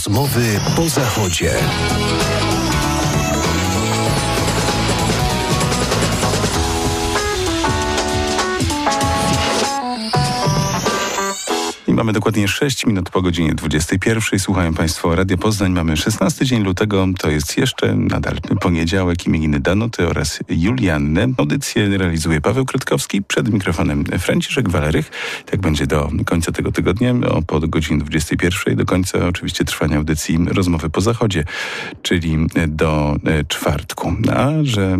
Rozmowy po Zachodzie. Mamy dokładnie 6 minut po godzinie 21. Słuchają Państwo Radia Poznań. Mamy 16 dzień lutego. To jest jeszcze nadal poniedziałek. Imieniny Danuty oraz Julianny. Audycję realizuje Paweł Krytkowski. Przed mikrofonem Franciszek Walerych. Tak będzie do końca tego tygodnia. Po godzinie 21. Do końca oczywiście trwania audycji Rozmowy po Zachodzie, czyli do czwartku. A że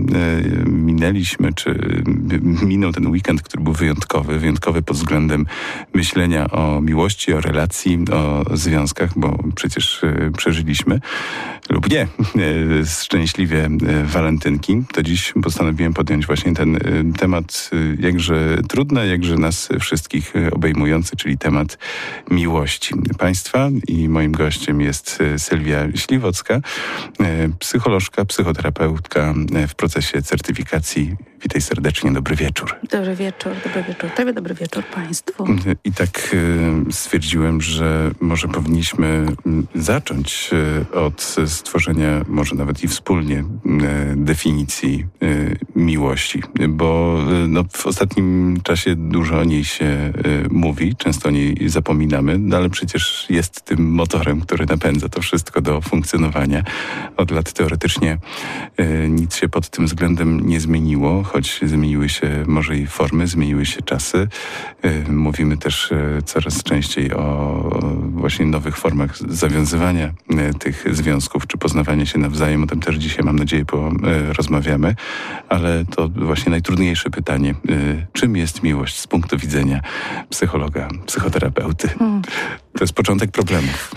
minął ten weekend, który był wyjątkowy pod względem myślenia o miłości, o relacji, o związkach, bo przecież przeżyliśmy lub nie szczęśliwie walentynki, to dziś postanowiłem podjąć właśnie ten temat jakże trudny, jakże nas wszystkich obejmujący, czyli temat miłości. Państwa i moim gościem jest Sylwia Śliwocka, psycholożka, psychoterapeutka w procesie certyfikacji. Witaj serdecznie, dobry wieczór. Dobry wieczór, Tobie dobry wieczór Państwu. I tak stwierdziłem, że może powinniśmy zacząć od stworzenia, może nawet i wspólnie, definicji miłości, bo w ostatnim czasie dużo o niej się mówi, często o niej zapominamy, ale przecież jest tym motorem, który napędza to wszystko do funkcjonowania. Od lat teoretycznie nic się pod tym względem nie zmieniło, choć zmieniły się może i formy, zmieniły się czasy. Mówimy też coraz częściej o właśnie nowych formach zawiązywania tych związków, czy poznawania się nawzajem. O tym też dzisiaj, mam nadzieję, porozmawiamy. Ale to właśnie najtrudniejsze pytanie. Czym jest miłość z punktu widzenia psychologa, psychoterapeuty? To jest początek problemów.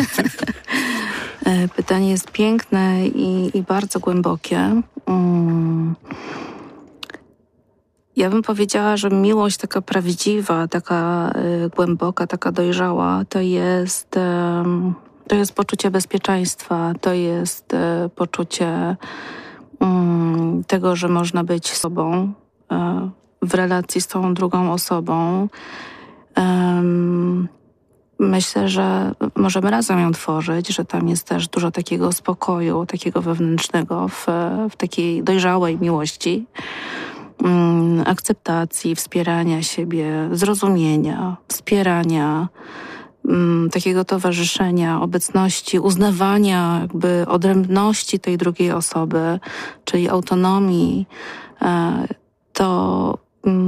Pytanie jest piękne i bardzo głębokie. Ja bym powiedziała, że miłość taka prawdziwa, taka głęboka, taka dojrzała, to jest poczucie bezpieczeństwa, to jest poczucie tego, że można być sobą w relacji z tą drugą osobą. Myślę, że możemy razem ją tworzyć, że tam jest też dużo takiego spokoju, takiego wewnętrznego w takiej dojrzałej miłości. Akceptacji, wspierania siebie, zrozumienia, wspierania, takiego towarzyszenia, obecności, uznawania jakby odrębności tej drugiej osoby, czyli autonomii, to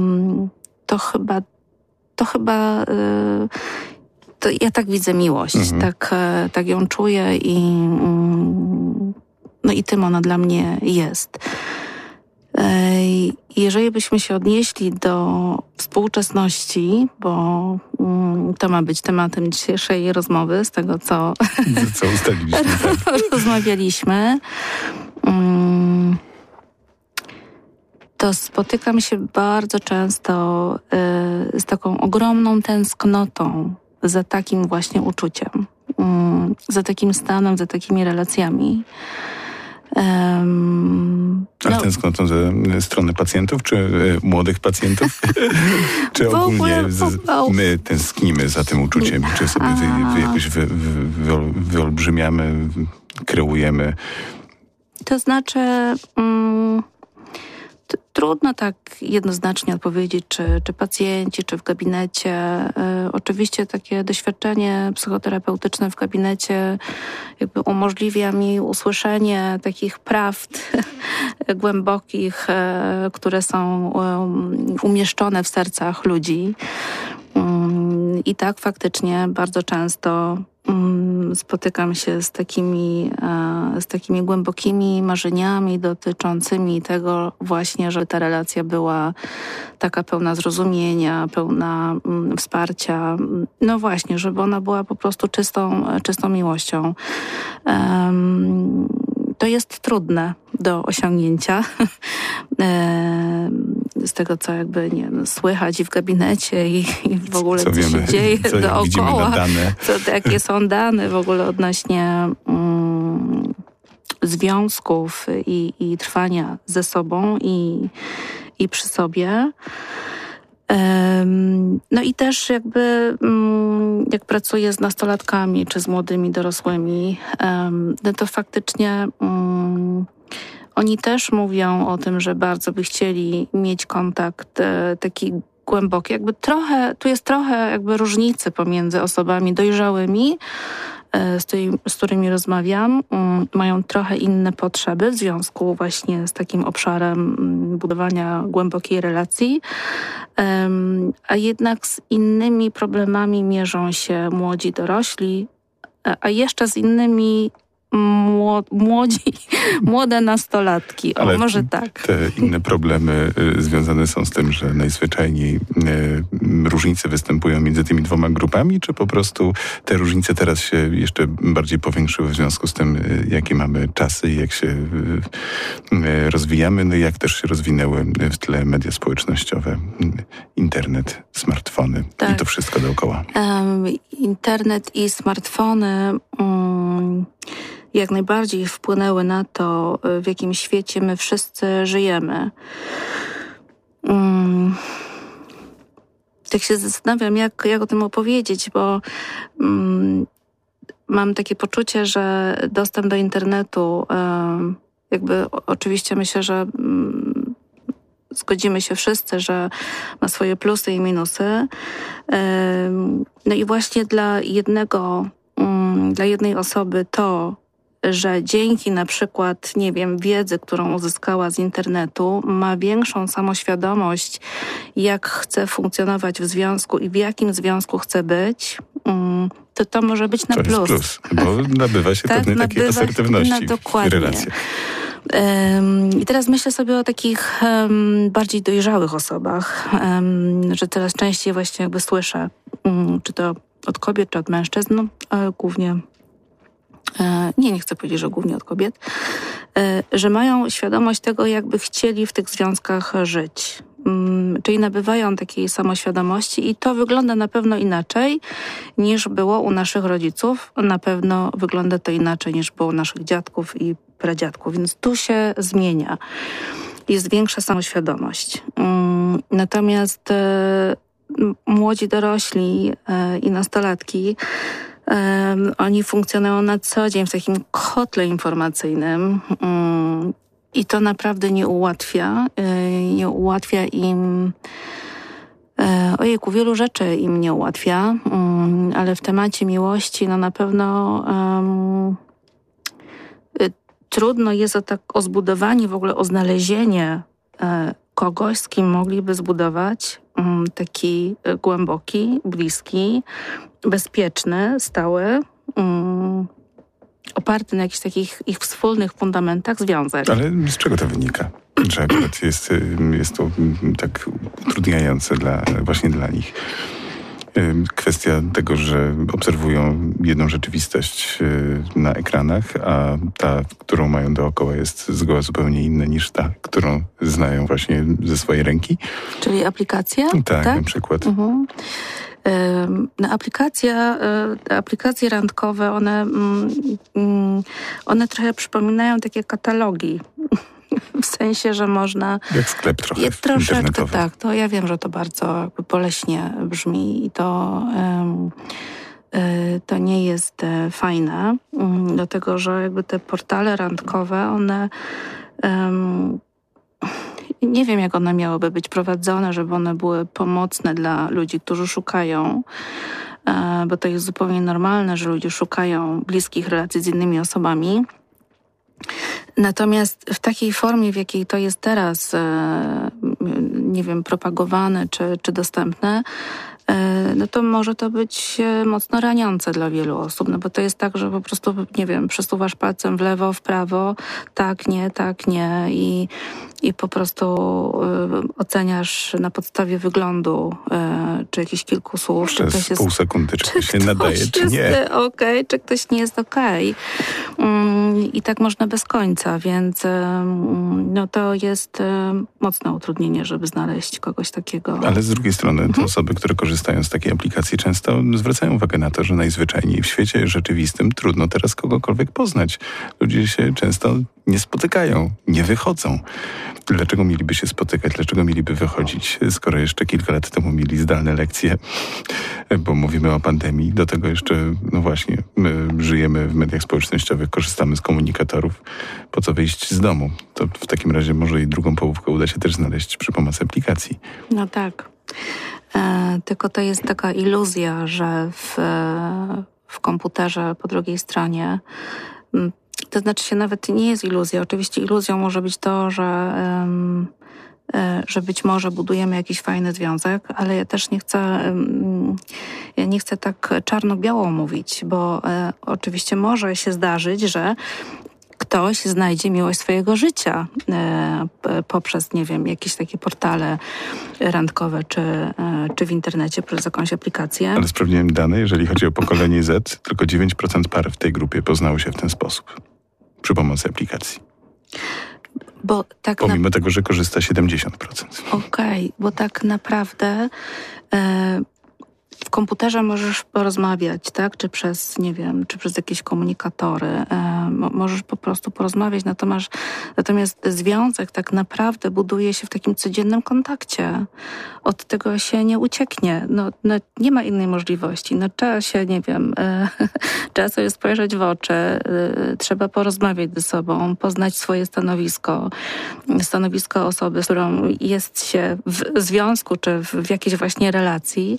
ja tak widzę miłość, tak ją czuję i tym ona dla mnie jest. Jeżeli byśmy się odnieśli do współczesności, bo to ma być tematem dzisiejszej rozmowy, z tego co ustaliliśmy, tak. rozmawialiśmy, to spotykam się bardzo często z taką ogromną tęsknotą za takim właśnie uczuciem, za takim stanem, za takimi relacjami. Ale tęsknotą ze strony pacjentów, czy młodych pacjentów? Czy ogólnie my tęsknimy za tym uczuciem? Czy sobie jakoś wyolbrzymiamy, kreujemy? To znaczy... Trudno tak jednoznacznie odpowiedzieć, czy pacjenci, czy w gabinecie. Oczywiście takie doświadczenie psychoterapeutyczne w gabinecie jakby umożliwia mi usłyszenie takich prawd głębokich, które są umieszczone w sercach ludzi. I tak faktycznie bardzo często spotykam się z takimi głębokimi marzeniami dotyczącymi tego właśnie, że ta relacja była taka pełna zrozumienia, pełna wsparcia. No właśnie, żeby ona była po prostu czystą miłością. To jest trudne do osiągnięcia. Z tego, co jakby słychać i w gabinecie i w ogóle co się dzieje dookoła. Jakie są dane w ogóle odnośnie związków i trwania ze sobą i przy sobie. No i też jakby jak pracuję z nastolatkami czy z młodymi dorosłymi, no to faktycznie oni też mówią o tym, że bardzo by chcieli mieć kontakt taki głęboki. Jakby tu jest trochę jakby różnicy pomiędzy osobami dojrzałymi, z którymi rozmawiam, mają trochę inne potrzeby w związku właśnie z takim obszarem budowania głębokiej relacji, a jednak z innymi problemami mierzą się młodzi dorośli, a jeszcze z innymi młode nastolatki. Ale może tak. Te inne problemy związane są z tym, że najzwyczajniej różnice występują między tymi dwoma grupami, czy po prostu te różnice teraz się jeszcze bardziej powiększyły w związku z tym, jakie mamy czasy i jak się rozwijamy, no i jak też się rozwinęły w tle media społecznościowe, internet, smartfony i to wszystko dookoła. Internet i smartfony jak najbardziej wpłynęły na to, w jakim świecie my wszyscy żyjemy. Tak się zastanawiam, jak o tym opowiedzieć, bo mam takie poczucie, że dostęp do internetu, jakby oczywiście myślę, że zgodzimy się wszyscy, że ma swoje plusy i minusy. No i właśnie dla jednej osoby to, że dzięki na przykład, nie wiem, wiedzy, którą uzyskała z internetu, ma większą samoświadomość, jak chce funkcjonować w związku i w jakim związku chce być, to może być na plus. To jest plus, bo nabywa się pewnej takiej asertywności w relacjach. I teraz myślę sobie o takich bardziej dojrzałych osobach, że coraz częściej właśnie jakby słyszę, czy to od kobiet, czy od mężczyzn, ale głównie nie chcę powiedzieć, że głównie od kobiet, że mają świadomość tego, jakby chcieli w tych związkach żyć. Czyli nabywają takiej samoświadomości i to wygląda na pewno inaczej niż było u naszych rodziców. Na pewno wygląda to inaczej niż było u naszych dziadków i pradziadków, więc tu się zmienia. Jest większa samoświadomość. Natomiast młodzi dorośli i nastolatki oni funkcjonują na co dzień w takim kotle informacyjnym i to naprawdę nie ułatwia im wielu rzeczy im nie ułatwia, ale w temacie miłości no na pewno trudno jest o zbudowanie, w ogóle o znalezienie kogoś, z kim mogliby zbudować taki głęboki, bliski, bezpieczny, stały, oparty na jakichś takich ich wspólnych fundamentach związek. Ale z czego to wynika? Że akurat jest to tak utrudniające właśnie dla nich. Kwestia tego, że obserwują jedną rzeczywistość na ekranach, a ta, którą mają dookoła, jest zgoła zupełnie inna niż ta, którą znają właśnie ze swojej ręki. Czyli aplikacja? Tak, na przykład. Mhm. Aplikacje randkowe, one trochę przypominają takie katalogi. W sensie, że można... Jak sklep trochę troszeczkę, tak. To ja wiem, że to bardzo jakby boleśnie brzmi i to nie jest fajne. Dlatego, że jakby te portale randkowe, one... nie wiem, jak one miałyby być prowadzone, żeby one były pomocne dla ludzi, którzy szukają, bo to jest zupełnie normalne, że ludzie szukają bliskich relacji z innymi osobami. Natomiast w takiej formie, w jakiej to jest teraz, nie wiem, propagowane czy dostępne, no to może to być mocno raniące dla wielu osób, no bo to jest tak, że po prostu, nie wiem, przesuwasz palcem w lewo, w prawo, tak, nie i po prostu oceniasz na podstawie wyglądu czy jakichś kilku słów. Przez pół sekundy, czy ktoś się nadaje, czy nie. Okej, czy ktoś nie jest okej. I tak można bez końca, więc no to jest mocne utrudnienie, żeby znaleźć kogoś takiego. Ale z drugiej strony te osoby, które korzystają korzystając z takiej aplikacji, często zwracają uwagę na to, że najzwyczajniej w świecie rzeczywistym trudno teraz kogokolwiek poznać. Ludzie się często nie spotykają, nie wychodzą. Dlaczego mieliby się spotykać? Dlaczego mieliby wychodzić, skoro jeszcze kilka lat temu mieli zdalne lekcje? Bo mówimy o pandemii. Do tego jeszcze, no właśnie, my żyjemy w mediach społecznościowych, korzystamy z komunikatorów. Po co wyjść z domu? To w takim razie może i drugą połówkę uda się też znaleźć przy pomocy aplikacji. No tak. Tylko to jest taka iluzja, że w komputerze po drugiej stronie, to znaczy się nawet nie jest iluzja. Oczywiście iluzją może być to, że być może budujemy jakiś fajny związek, ale ja też nie chcę tak czarno-biało mówić, bo oczywiście może się zdarzyć, że ktoś znajdzie miłość swojego życia poprzez, nie wiem, jakieś takie portale randkowe czy w internecie przez jakąś aplikację. Ale sprawdziłem dane, jeżeli chodzi o pokolenie Z, tylko 9% par w tej grupie poznało się w ten sposób przy pomocy aplikacji. Bo tak pomimo tego, że korzysta 70%. Okej, bo tak naprawdę w komputerze możesz porozmawiać, tak? Czy przez, nie wiem, czy przez jakieś komunikatory. Możesz po prostu porozmawiać, natomiast związek tak naprawdę buduje się w takim codziennym kontakcie. Od tego się nie ucieknie. No, nie ma innej możliwości. Trzeba się, nie wiem, trzeba sobie spojrzeć w oczy, trzeba porozmawiać ze sobą, poznać swoje stanowisko osoby, z którą jest się w związku, czy w jakiejś właśnie relacji.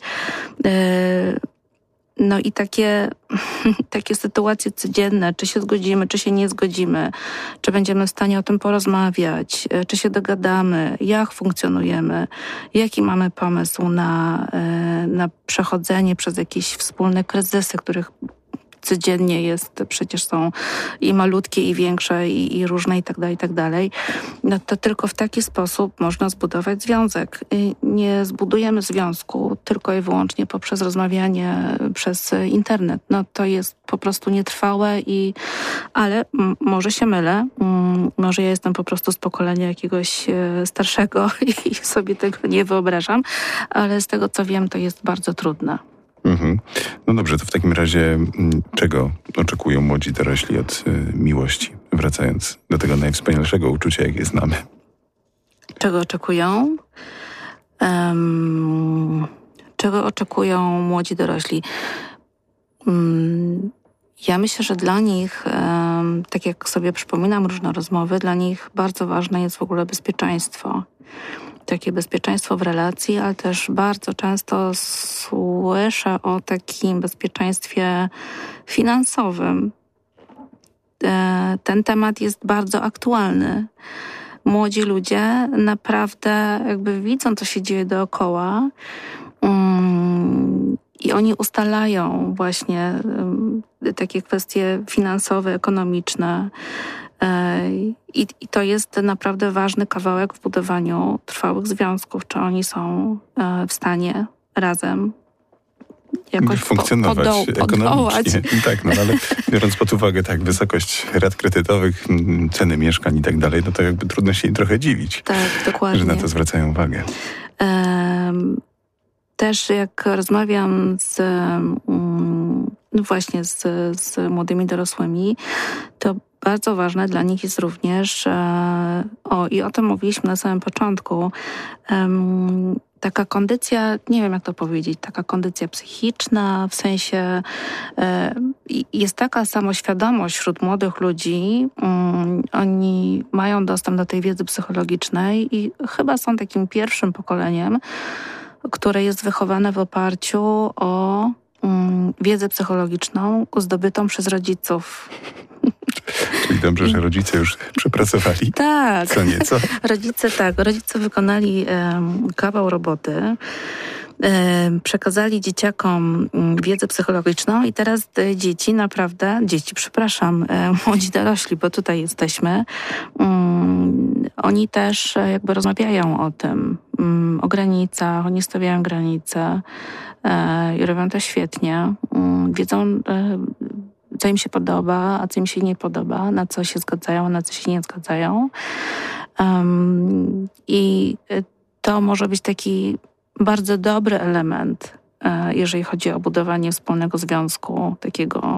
No i takie sytuacje codzienne, czy się zgodzimy, czy się nie zgodzimy, czy będziemy w stanie o tym porozmawiać, czy się dogadamy, jak funkcjonujemy, jaki mamy pomysł na przechodzenie przez jakieś wspólne kryzysy, których codziennie jest, przecież są i malutkie, i większe, i różne, i tak dalej. No to tylko w taki sposób można zbudować związek. Nie zbudujemy związku tylko i wyłącznie poprzez rozmawianie przez internet. No to jest po prostu nietrwałe ale może się mylę. Może ja jestem po prostu z pokolenia jakiegoś starszego i sobie tego nie wyobrażam, ale z tego co wiem, to jest bardzo trudne. Mhm. No dobrze, to w takim razie czego oczekują młodzi dorośli od miłości? Wracając do tego najwspanialszego uczucia, jakie znamy. Czego oczekują? Czego oczekują młodzi dorośli? Ja myślę, że dla nich, tak jak sobie przypominam różne rozmowy, dla nich bardzo ważne jest w ogóle bezpieczeństwo. Takie bezpieczeństwo w relacji, ale też bardzo często słyszę o takim bezpieczeństwie finansowym. Ten temat jest bardzo aktualny. Młodzi ludzie naprawdę jakby widzą, co się dzieje dookoła i oni ustalają właśnie takie kwestie finansowe, ekonomiczne. I to jest naprawdę ważny kawałek w budowaniu trwałych związków. Czy oni są w stanie razem jakoś funkcjonować ekonomicznie. Tak, no ale biorąc pod uwagę wysokość rat kredytowych, ceny mieszkań i tak dalej, no to jakby trudno się im trochę dziwić, tak, dokładnie, że na to zwracają uwagę. Też jak rozmawiam z młodymi dorosłymi, to bardzo ważne dla nich jest również, i o tym mówiliśmy na samym początku, taka kondycja, nie wiem jak to powiedzieć, taka kondycja psychiczna, w sensie jest taka samoświadomość wśród młodych ludzi, oni mają dostęp do tej wiedzy psychologicznej i chyba są takim pierwszym pokoleniem, które jest wychowane w oparciu o wiedzę psychologiczną zdobytą przez rodziców. Czyli dobrze, że rodzice już przepracowali. Tak. Co nieco. Rodzice wykonali kawał roboty. Przekazali dzieciakom wiedzę psychologiczną i teraz młodzi dorośli, bo tutaj jesteśmy, oni też jakby rozmawiają o tym, o granicach, oni stawiają granice i robią to świetnie. Wiedzą, co im się podoba, a co im się nie podoba, na co się zgadzają, a na co się nie zgadzają. I to może być taki bardzo dobry element jeżeli chodzi o budowanie wspólnego związku, takiego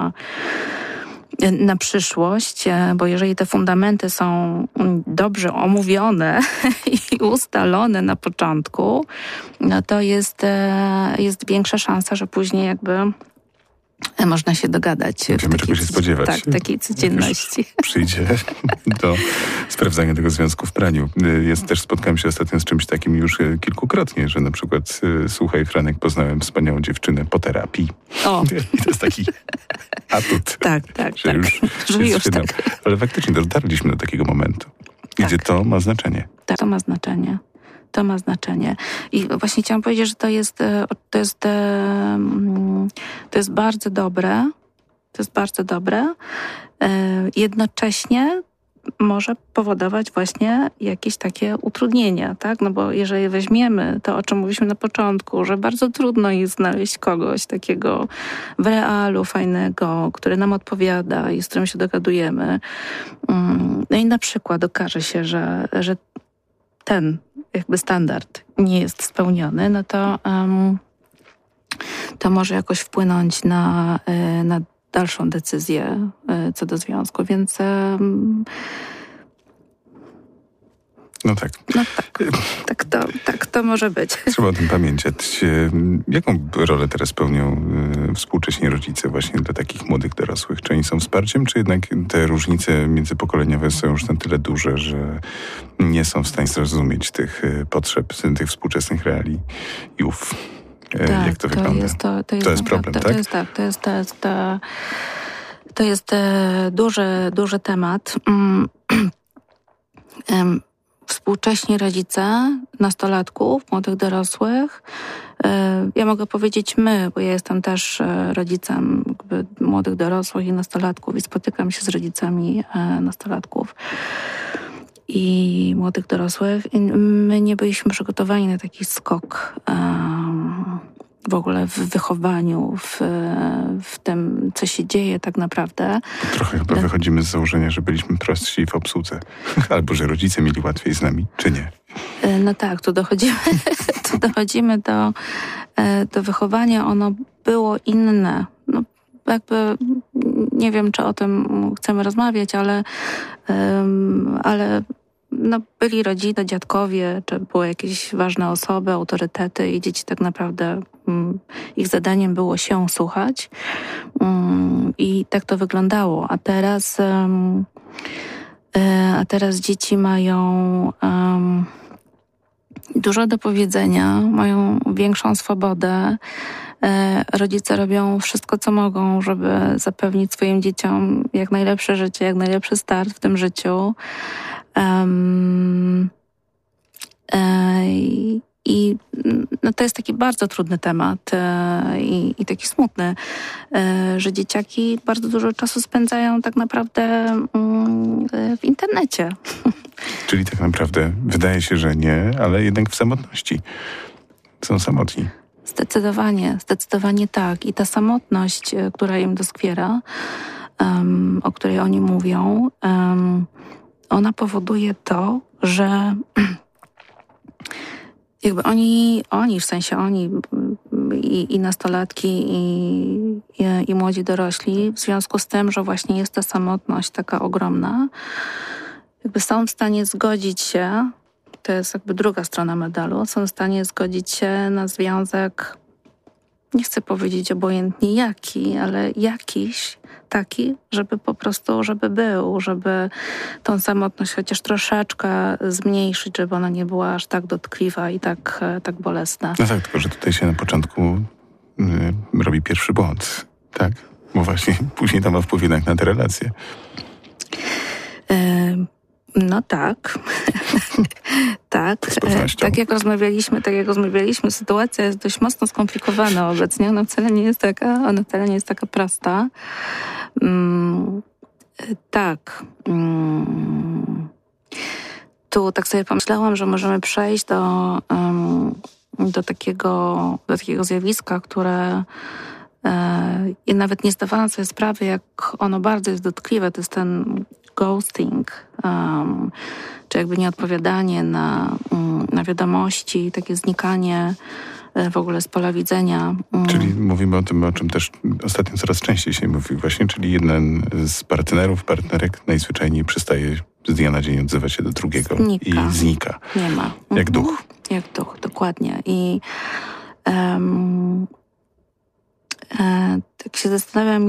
na przyszłość, bo jeżeli te fundamenty są dobrze omówione i ustalone na początku, no to jest większa szansa, że później jakby można się dogadać. Możemy czego się spodziewać. Tak, takiej codzienności. Przyjdzie do sprawdzania tego związku w praniu. Spotkałem się ostatnio z czymś takim już kilkukrotnie, że na przykład słuchaj, Franek, poznałem wspaniałą dziewczynę po terapii. O. I to jest taki atut. Tak. Że już tak. Ale faktycznie dotarliśmy do takiego momentu, gdzie to ma znaczenie. Tak, to ma znaczenie. To ma znaczenie. I właśnie chciałam powiedzieć, że to jest bardzo dobre. To jest bardzo dobre. Jednocześnie może powodować właśnie jakieś takie utrudnienia, tak? No bo jeżeli weźmiemy to, o czym mówiliśmy na początku, że bardzo trudno jest znaleźć kogoś takiego w realu, fajnego, który nam odpowiada i z którym się dogadujemy. No i na przykład okaże się, że ten jakby standard nie jest spełniony, no to może jakoś wpłynąć na dalszą decyzję co do związku, więc tak to może być. Trzeba o tym pamiętać. Jaką rolę teraz pełnią współcześni rodzice właśnie dla takich młodych dorosłych? Czy oni są wsparciem, czy jednak te różnice międzypokoleniowe są już na tyle duże, że nie są w stanie zrozumieć tych potrzeb, tych współczesnych realiów? Tak, jak to wygląda? To jest problem, tak? To jest duży temat. Współcześni rodzice nastolatków, młodych dorosłych. Ja mogę powiedzieć my, bo ja jestem też rodzicem jakby młodych dorosłych i nastolatków i spotykam się z rodzicami nastolatków i młodych dorosłych. I my nie byliśmy przygotowani na taki skok w ogóle w wychowaniu, w tym, co się dzieje tak naprawdę. Trochę chyba wychodzimy z założenia, że byliśmy prostsi w obsłudze. Albo że rodzice mieli łatwiej z nami, czy nie? No tak, tu dochodzimy do wychowania. Ono było inne. No, jakby nie wiem, czy o tym chcemy rozmawiać, ale no, byli rodzice, dziadkowie, czy były jakieś ważne osoby, autorytety i dzieci tak naprawdę ich zadaniem było się słuchać. I tak to wyglądało. A teraz dzieci mają dużo do powiedzenia, mają większą swobodę. Rodzice robią wszystko, co mogą, żeby zapewnić swoim dzieciom jak najlepsze życie, jak najlepszy start w tym życiu. I no to jest taki bardzo trudny temat i taki smutny, że dzieciaki bardzo dużo czasu spędzają tak naprawdę w internecie. Czyli tak naprawdę wydaje się, że nie, ale jednak w samotności. Są samotni. Zdecydowanie tak. I ta samotność, która im doskwiera, o której oni mówią, ona powoduje to, że jakby oni w sensie oni i nastolatki i młodzi dorośli, w związku z tym, że właśnie jest ta samotność taka ogromna, jakby są w stanie zgodzić się, to jest jakby druga strona medalu, są w stanie zgodzić się na związek, nie chcę powiedzieć obojętnie jaki, ale jakiś taki, żeby po prostu, żeby tą samotność chociaż troszeczkę zmniejszyć, żeby ona nie była aż tak dotkliwa i tak bolesna. No tak, tylko że tutaj się na początku robi pierwszy błąd, tak? Bo właśnie później to ma wpływ jednak na te relacje. No tak. Tak jak rozmawialiśmy, sytuacja jest dość mocno skomplikowana obecnie. Ona wcale nie jest taka prosta. Tak. Tu tak sobie pomyślałam, że możemy przejść do takiego zjawiska, które ja nawet nie zdawałam sobie sprawy, jak ono bardzo jest dotkliwe. To jest ten ghosting, czy jakby nieodpowiadanie na wiadomości, takie znikanie w ogóle z pola widzenia. Czyli mówimy o tym, o czym też ostatnio coraz częściej się mówi właśnie, czyli jeden z partnerów, partnerek najzwyczajniej przestaje z dnia na dzień odzywać się do drugiego i znika. Nie ma. Jak duch. Jak duch, dokładnie. I tak się zastanawiam,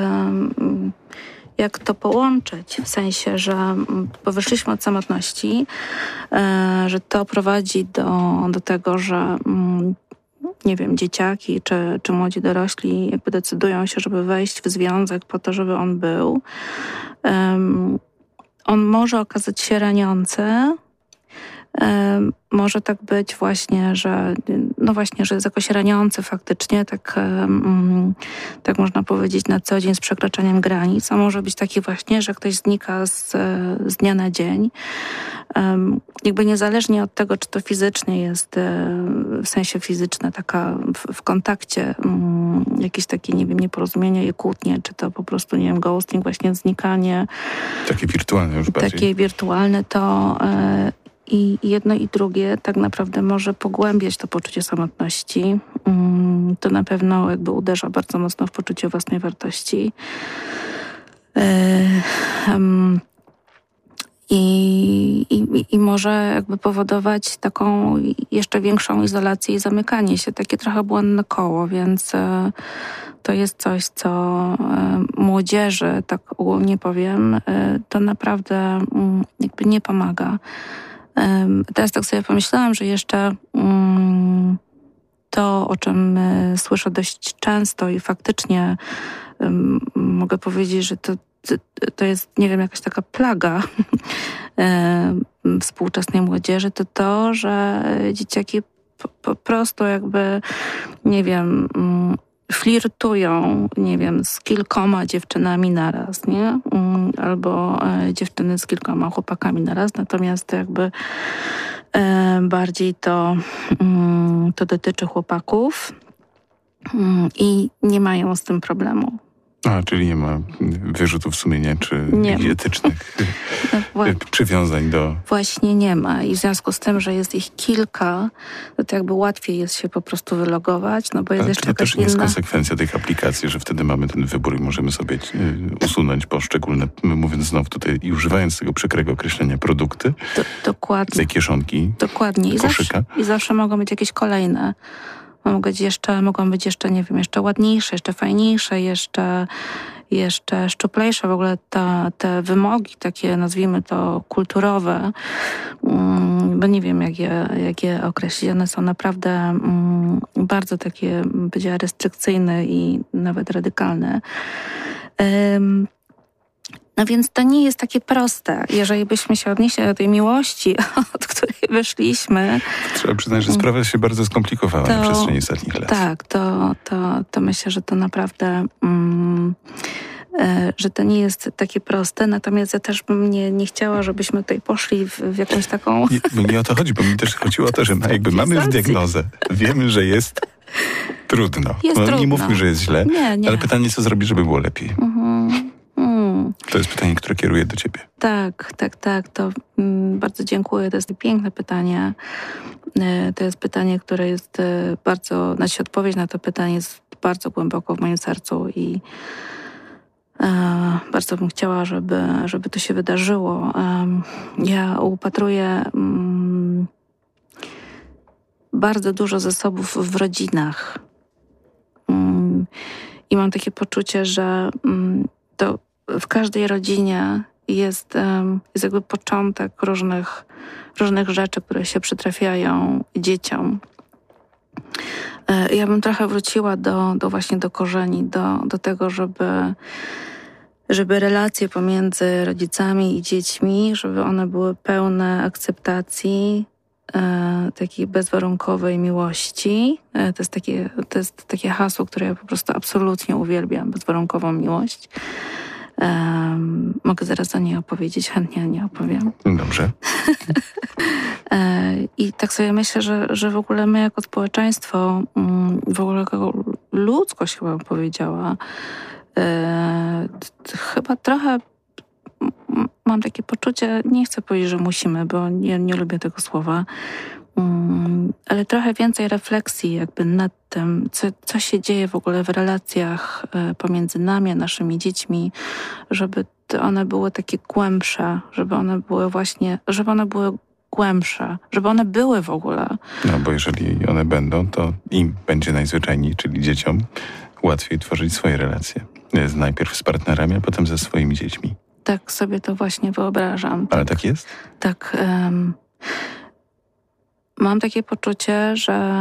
jak to połączyć, w sensie, że bo wyszliśmy od samotności, że to prowadzi do tego, że nie wiem, dzieciaki czy młodzi dorośli jakby decydują się, żeby wejść w związek po to, żeby on był. On może okazać się raniący. Może tak być właśnie, że jest jakoś raniący faktycznie, tak można powiedzieć na co dzień z przekraczaniem granic, a może być taki właśnie, że ktoś znika z dnia na dzień. Jakby niezależnie od tego, czy to fizycznie jest, w sensie fizyczne, taka w kontakcie jakieś takie, nie wiem, nieporozumienie i kłótnie, czy to po prostu, nie wiem, ghosting, właśnie znikanie. Takie wirtualne już bardziej. Takie wirtualne to... I jedno i drugie tak naprawdę może pogłębiać to poczucie samotności. To na pewno jakby uderza bardzo mocno w poczucie własnej wartości. I może jakby powodować taką jeszcze większą izolację i zamykanie się, takie trochę błędne koło, więc to jest coś, co młodzieży, tak ogólnie powiem, to naprawdę jakby nie pomaga. Teraz tak sobie pomyślałam, że jeszcze to, o czym słyszę dość często i faktycznie mogę powiedzieć, że to jest, nie wiem, jakaś taka plaga współczesnej młodzieży, to to, że dzieciaki po prostu jakby, nie wiem, flirtują, nie wiem, z kilkoma dziewczynami naraz, nie? Albo dziewczyny z kilkoma chłopakami naraz, natomiast jakby bardziej to dotyczy chłopaków i nie mają z tym problemu. Czyli nie ma wyrzutów sumienia czy etycznych przywiązań do... Właśnie nie ma i w związku z tym, że jest ich kilka, to jakby łatwiej jest się po prostu wylogować, bo jest jeszcze to też nie jest konsekwencja tych aplikacji, że wtedy mamy ten wybór i możemy sobie usunąć poszczególne, mówiąc znowu tutaj i używając tego przykrego określenia, produkty. Dokładnie. Z tej kieszonki, dokładnie. koszyka. I zawsze mogą być jakieś kolejne. Mogą być jeszcze, nie wiem, jeszcze ładniejsze, jeszcze fajniejsze, jeszcze szczuplejsze. W ogóle te wymogi takie, nazwijmy to kulturowe, bo nie wiem, jak je określić. One są naprawdę bardzo takie, powiedziała, restrykcyjne i nawet radykalne. No więc to nie jest takie proste. Jeżeli byśmy się odnieśli do tej miłości, od której wyszliśmy... Trzeba przyznać, że sprawa się bardzo skomplikowała na przestrzeni ostatnich lat. Tak, to myślę, że to naprawdę... że to nie jest takie proste, natomiast ja też bym nie chciała, żebyśmy tutaj poszli w jakąś taką... Nie o to chodzi, bo mi też chodziło o to, że jakby mamy już diagnozę, wiemy, że jest trudno. Nie mówmy, że jest źle, nie. Ale pytanie, co zrobić, żeby było lepiej? To jest pytanie, które kieruję do ciebie. Tak. To bardzo dziękuję. To jest piękne pytanie. To jest pytanie, które jest bardzo... odpowiedź na to pytanie jest bardzo głęboko w moim sercu i bardzo bym chciała, żeby to się wydarzyło. Ja upatruję bardzo dużo zasobów w rodzinach. I mam takie poczucie, że to w każdej rodzinie jest jakby początek różnych rzeczy, które się przytrafiają dzieciom. Ja bym trochę wróciła właśnie do korzeni, do tego, żeby relacje pomiędzy rodzicami i dziećmi, żeby one były pełne akceptacji, takiej bezwarunkowej miłości. To jest takie hasło, które ja po prostu absolutnie uwielbiam, bezwarunkową miłość. Mogę zaraz o niej opowiedzieć, chętnie o niej opowiem. Dobrze. I tak sobie myślę, że w ogóle my jako społeczeństwo, w ogóle jako ludzkość chyba bym powiedziała, chyba trochę mam takie poczucie, nie chcę powiedzieć, że musimy, bo nie lubię tego słowa, ale trochę więcej refleksji jakby nad tym, co się dzieje w ogóle w relacjach pomiędzy nami a naszymi dziećmi, żeby one były takie głębsze, żeby one były głębsze, żeby one były w ogóle. No bo jeżeli one będą, to im będzie najzwyczajniej, czyli dzieciom, łatwiej tworzyć swoje relacje. Najpierw z partnerami, a potem ze swoimi dziećmi. Tak sobie to właśnie wyobrażam. Ale tak jest? Tak. Mam takie poczucie, że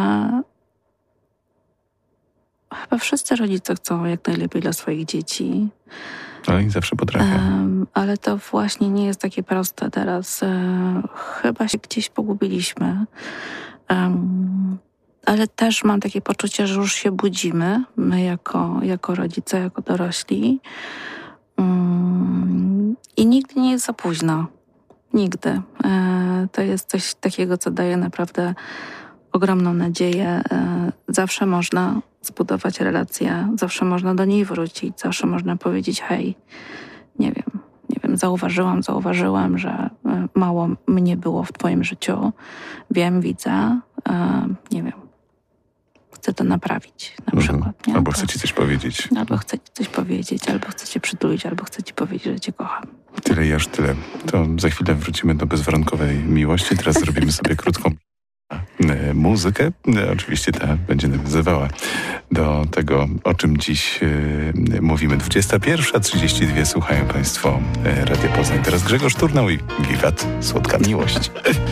chyba wszyscy rodzice chcą jak najlepiej dla swoich dzieci. Ale nie zawsze potrafią. Ale to właśnie nie jest takie proste teraz. Chyba się gdzieś pogubiliśmy. Ale też mam takie poczucie, że już się budzimy, my jako rodzice, jako dorośli. I nigdy nie jest za późno. Nigdy. To jest coś takiego, co daje naprawdę ogromną nadzieję. Zawsze można zbudować relację, zawsze można do niej wrócić, zawsze można powiedzieć: hej, nie wiem, zauważyłam, że mało mnie było w twoim życiu. Wiem, widzę, nie wiem. Chcę to naprawić na przykład. Nie? Albo chcę ci coś powiedzieć. Albo chcę ci coś powiedzieć, albo chcę cię przytulić, albo chcę ci powiedzieć, że cię kocham. Tyle i aż tyle. To za chwilę wrócimy do bezwarunkowej miłości. Teraz zrobimy sobie krótką muzykę. Oczywiście ta będzie nawiązywała do tego, o czym dziś mówimy. 21:32. Słuchają Państwo Radia Poznań. Teraz Grzegorz Turnał i Wiwat, Słodka Miłość.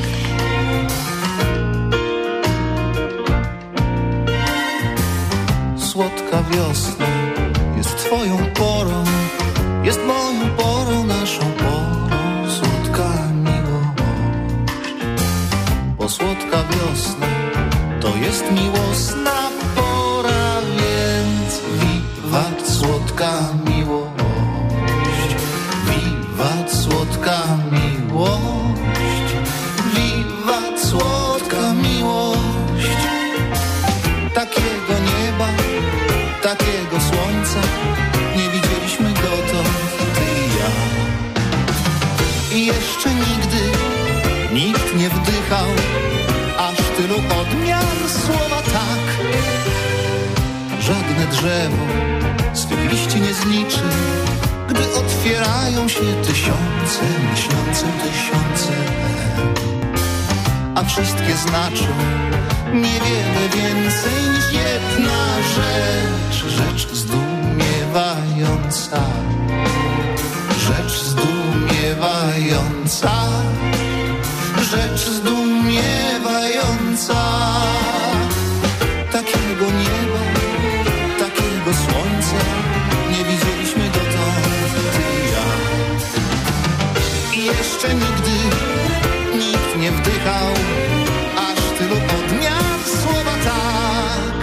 Słodka wiosna jest twoją porą, jest moją porą, naszą porą. Słodka miłość, bo słodka wiosna to jest miłosna pora, więc wiwat słodka miłość, wiwat słodka miłość, wiwat słodka miłość. Takiego nieba, takiego słońca nie widzieliśmy dotąd, ty i ja. I jeszcze nigdy nikt nie wdychał aż tylu odmian słowa tak. Żadne drzewo swych liści nie zliczy, gdy otwierają się tysiące, lśniące tysiące. A wszystkie znaczą niewiele więcej niż jedna rzecz. Rzecz zdumiewająca, rzecz zdumiewająca, rzecz zdumiewająca. Takiego nieba, takiego słońca nie widzieliśmy dotąd, ty i ja. I jeszcze nigdy nikt nie wdychał aż tylu odmian słowa tak.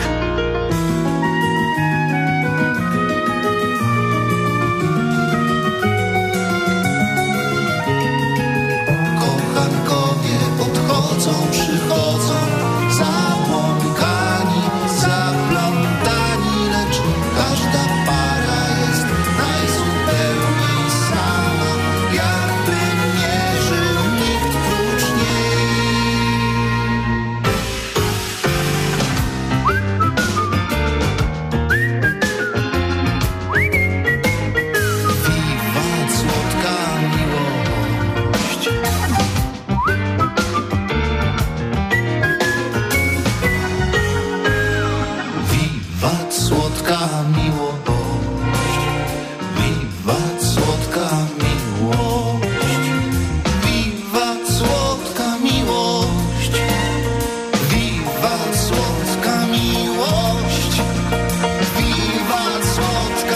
Kochankowie odchodzą, przychodzą, zabłąkani, zaplątani, lecz każda para jest najzupełniej sama, jakby nie żył nikt prócz niej. Wiwat słodka miłość, wiwat słodka miłość, wiwat słodka miłość, wiwat słodka miłość, wiwat słodka miłość, wiwat słodka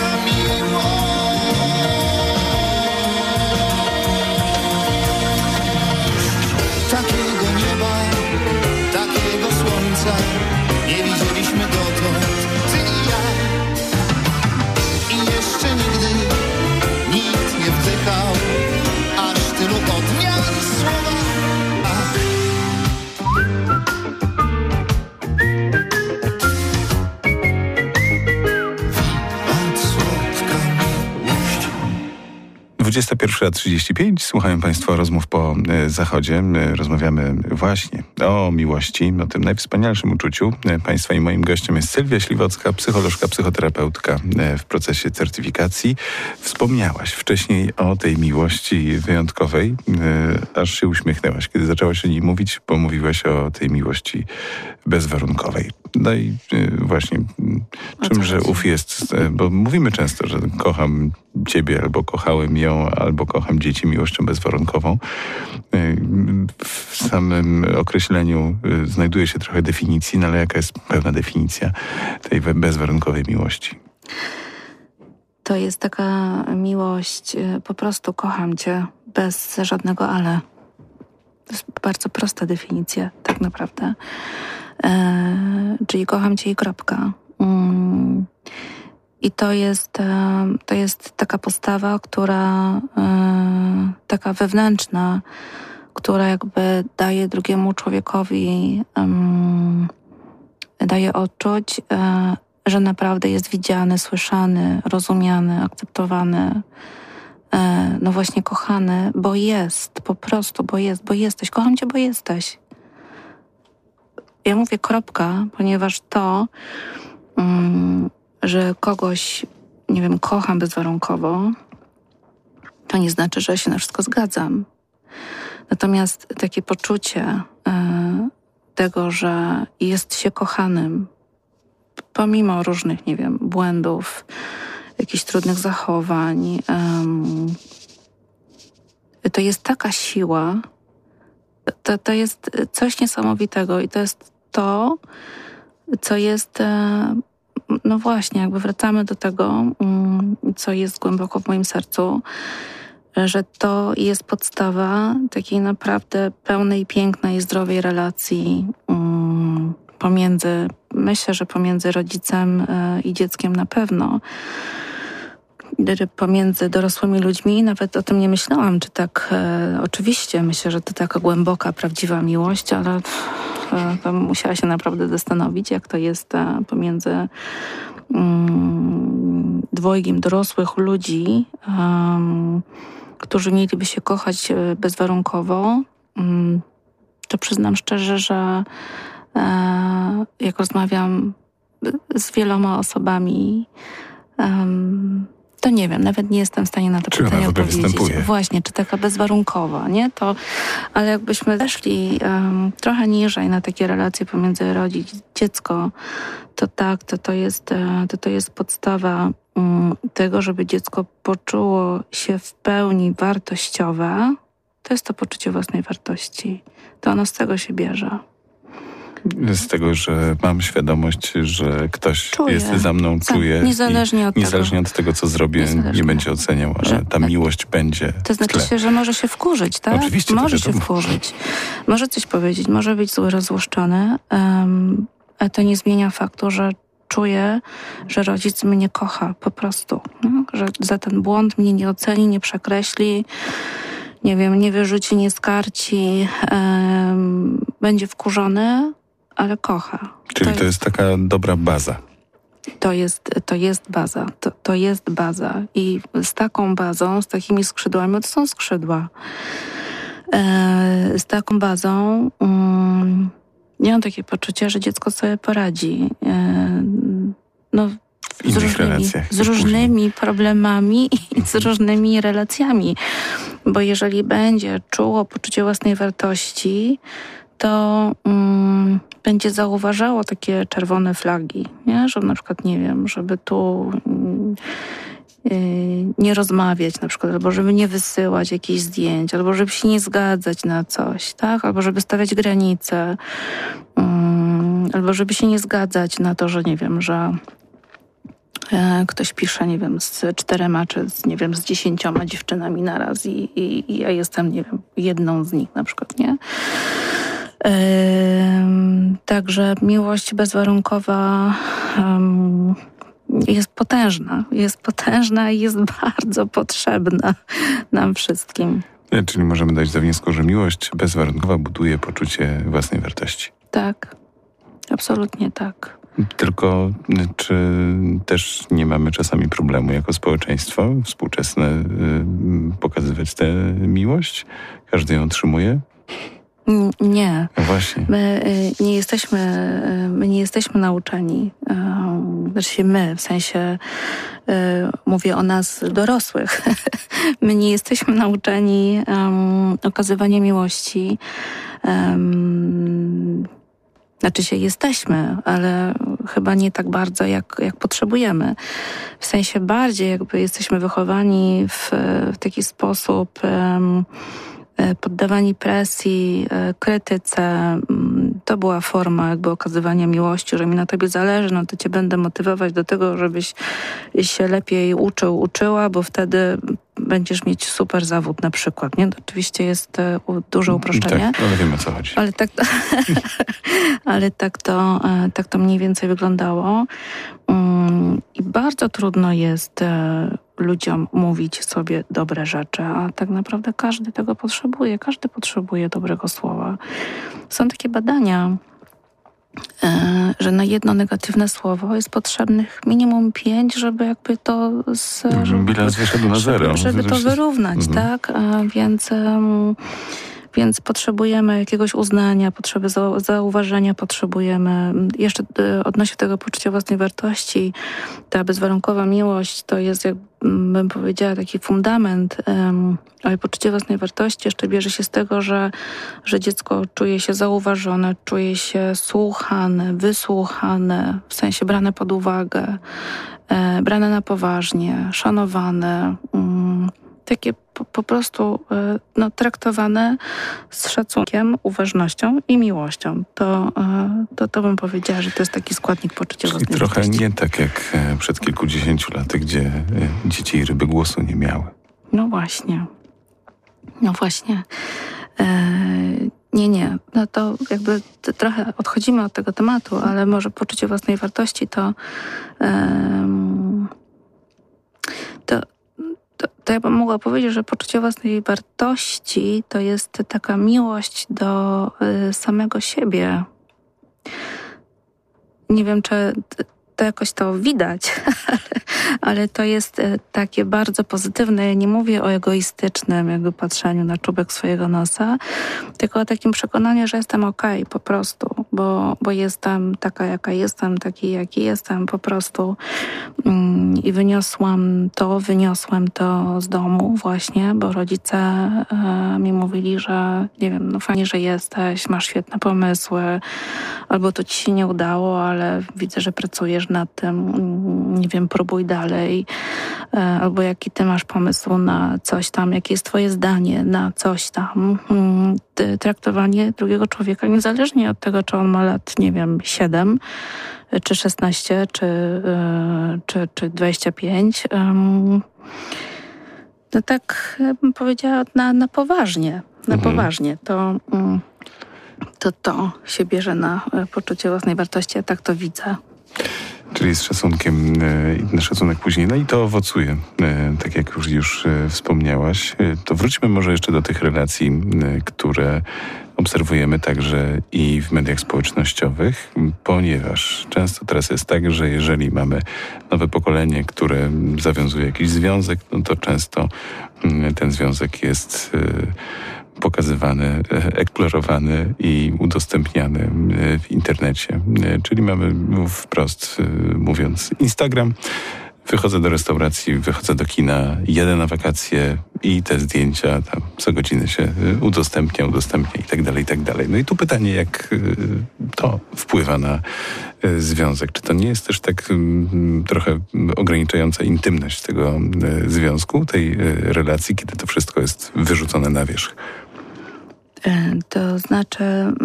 miłość. Takiego nieba, takiego słońca nie widzieliśmy dotąd, ty i ja. I jeszcze nigdy nikt nie wdychał aż tylu odmian słowa tak. Wiwat słodka miłość. 21:35. Słuchają Państwo rozmów po zachodzie. Rozmawiamy właśnie o miłości, o tym najwspanialszym uczuciu Państwa i moim gościem jest Sylwia Śliwocka, psycholożka, psychoterapeutka w procesie certyfikacji. Wspomniałaś wcześniej o tej miłości wyjątkowej, aż się uśmiechnęłaś, kiedy zaczęłaś o niej mówić, bo mówiłaś o tej miłości bezwarunkowej. No i właśnie czymże ów jest, bo mówimy często, że kocham ciebie, albo kochałem ją, albo kocham dzieci miłością bezwarunkową. W samym określeniu znajduje się trochę definicji, no ale jaka jest pełna definicja tej bezwarunkowej miłości? To jest taka miłość, po prostu kocham cię, bez żadnego ale. To jest bardzo prosta definicja, tak naprawdę. Czyli kocham cię i kropka. I to jest taka postawa, która taka wewnętrzna, która jakby daje drugiemu człowiekowi, daje odczuć, że naprawdę jest widziany, słyszany, rozumiany, akceptowany, no właśnie kochany, bo jest, po prostu, bo jesteś. Kocham cię, bo jesteś. Ja mówię kropka, ponieważ to, że kogoś, nie wiem, kocham bezwarunkowo, to nie znaczy, że się na wszystko zgadzam. Natomiast takie poczucie tego, że jest się kochanym, pomimo różnych, nie wiem, błędów, jakichś trudnych zachowań, to jest taka siła, to jest coś niesamowitego i to jest to, co jest, no właśnie, jakby wracamy do tego, co jest głęboko w moim sercu, że to jest podstawa takiej naprawdę pełnej, pięknej, zdrowej relacji myślę, że pomiędzy rodzicem i dzieckiem na pewno, pomiędzy dorosłymi ludźmi, nawet o tym nie myślałam, czy tak, oczywiście myślę, że to taka głęboka, prawdziwa miłość, ale to musiała się naprawdę zastanowić, jak to jest pomiędzy dwojgiem dorosłych ludzi, którzy mieliby się kochać bezwarunkowo. To przyznam szczerze, że jak rozmawiam z wieloma osobami, to nie wiem, nawet nie jestem w stanie na to pytanie odpowiedzieć. Występuje? Właśnie, czy taka bezwarunkowa, nie? To, ale jakbyśmy weszli trochę niżej na takie relacje pomiędzy rodzic i dziecko, to tak, to jest podstawa tego, żeby dziecko poczuło się w pełni wartościowe. To jest to poczucie własnej wartości. To ono z tego się bierze. Z tego, że mam świadomość, że ktoś jest za mną, czuje. Niezależnie od tego, co zrobię, nie będzie oceniał, ale ta miłość będzie. To znaczy się, że może się wkurzyć, tak? Oczywiście. Może się wkurzyć. Może coś powiedzieć, może być zły, rozłoszczony, ale to nie zmienia faktu, że czuję, że rodzic mnie kocha po prostu. No? Że za ten błąd mnie nie oceni, nie przekreśli, nie wiem, nie wyrzuci, nie skarci, będzie wkurzony, ale kocha. Czyli to jest taka dobra baza. To jest baza. To jest baza. I z taką bazą, z takimi skrzydłami, to są skrzydła. Z taką bazą ja mam takie poczucie, że dziecko sobie poradzi. Z różnymi problemami i z różnymi relacjami. Bo jeżeli będzie czuło poczucie własnej wartości, to będzie zauważało takie czerwone flagi, nie? Że na przykład, nie wiem, żeby tu nie rozmawiać na przykład, albo żeby nie wysyłać jakichś zdjęć, albo żeby się nie zgadzać na coś, tak? Albo żeby stawiać granice, albo żeby się nie zgadzać na to, że nie wiem, że ktoś pisze, nie wiem, z 4 czy z 10 dziewczynami naraz i ja jestem, nie wiem, jedną z nich na przykład, nie? Także miłość bezwarunkowa jest potężna i jest bardzo potrzebna nam wszystkim. Czyli możemy dojść do wniosku, że miłość bezwarunkowa buduje poczucie własnej wartości. Tak, absolutnie tak. Tylko czy też nie mamy czasami problemu jako społeczeństwo współczesne pokazywać tę miłość? Każdy ją otrzymuje? Nie. No właśnie. My nie jesteśmy nauczeni. Znaczy my, w sensie mówię o nas dorosłych. My nie jesteśmy nauczeni okazywania miłości. Znaczy się jesteśmy, ale chyba nie tak bardzo, jak potrzebujemy. W sensie bardziej jakby jesteśmy wychowani w taki sposób poddawani presji, krytyce. To była forma jakby okazywania miłości, że mi na tobie zależy, no to cię będę motywować do tego, żebyś się lepiej uczyła, bo wtedy będziesz mieć super zawód na przykład, nie? To oczywiście jest duże uproszczenie. Tak, ale wiemy, o co chodzi. Ale tak to mniej więcej wyglądało. I bardzo trudno jest ludziom mówić sobie dobre rzeczy, a tak naprawdę każdy tego potrzebuje. Każdy potrzebuje dobrego słowa. Są takie badania, że na jedno negatywne słowo jest potrzebnych minimum 5, żeby jakby to... Bilans wyszedł na zero. Żeby to wyrównać, tak? Więc potrzebujemy jakiegoś uznania, potrzeby zauważenia, potrzebujemy... Jeszcze odnośnie tego poczucia własnej wartości, ta bezwarunkowa miłość to jest, jak bym powiedziała, taki fundament, ale poczucie własnej wartości jeszcze bierze się z tego, że dziecko czuje się zauważone, czuje się słuchane, wysłuchane, w sensie brane pod uwagę, brane na poważnie, szanowane, takie po prostu traktowane z szacunkiem, uważnością i miłością. To bym powiedziała, że to jest taki składnik poczucia własnej trochę wartości. nie tak jak przed kilkudziesięciu laty, gdzie dzieci i ryby głosu nie miały. No właśnie. Nie. No to jakby trochę odchodzimy od tego tematu, ale może poczucie własnej wartości to ja bym mogła powiedzieć, że poczucie własnej wartości to jest taka miłość do samego siebie. Nie wiem, czy to jakoś to widać, ale to jest takie bardzo pozytywne. Ja nie mówię o egoistycznym jakby patrzeniu na czubek swojego nosa, tylko o takim przekonaniu, że jestem okej, po prostu, bo jestem taka, jaka jestem, taki, jaki jestem po prostu. I wyniosłem to z domu właśnie, bo rodzice mi mówili, że nie wiem, no fajnie, że jesteś, masz świetne pomysły, albo to ci się nie udało, ale widzę, że pracujesz nad tym, nie wiem, próbuj dalej, albo jaki ty masz pomysł na coś tam, jakie jest twoje zdanie na coś tam. Traktowanie drugiego człowieka, niezależnie od tego, czy on ma lat, nie wiem, 7, czy 16, czy 25. No tak bym powiedziała na poważnie. Na poważnie. To się bierze na poczucie własnej wartości, ja tak to widzę. Czyli z szacunkiem i na szacunek później. No i to owocuje, tak jak już wspomniałaś. To wróćmy może jeszcze do tych relacji, które obserwujemy także i w mediach społecznościowych, ponieważ często teraz jest tak, że jeżeli mamy nowe pokolenie, które zawiązuje jakiś związek, no to często ten związek jest pokazywany, eksplorowany i udostępniany w internecie. Czyli mamy wprost mówiąc Instagram, wychodzę do restauracji, wychodzę do kina, jadę na wakacje i te zdjęcia tam co godzinę się udostępnia i tak dalej. No i tu pytanie, jak to wpływa na związek? Czy to nie jest też tak trochę ograniczająca intymność tego związku, tej relacji, kiedy to wszystko jest wyrzucone na wierzch? To znaczy...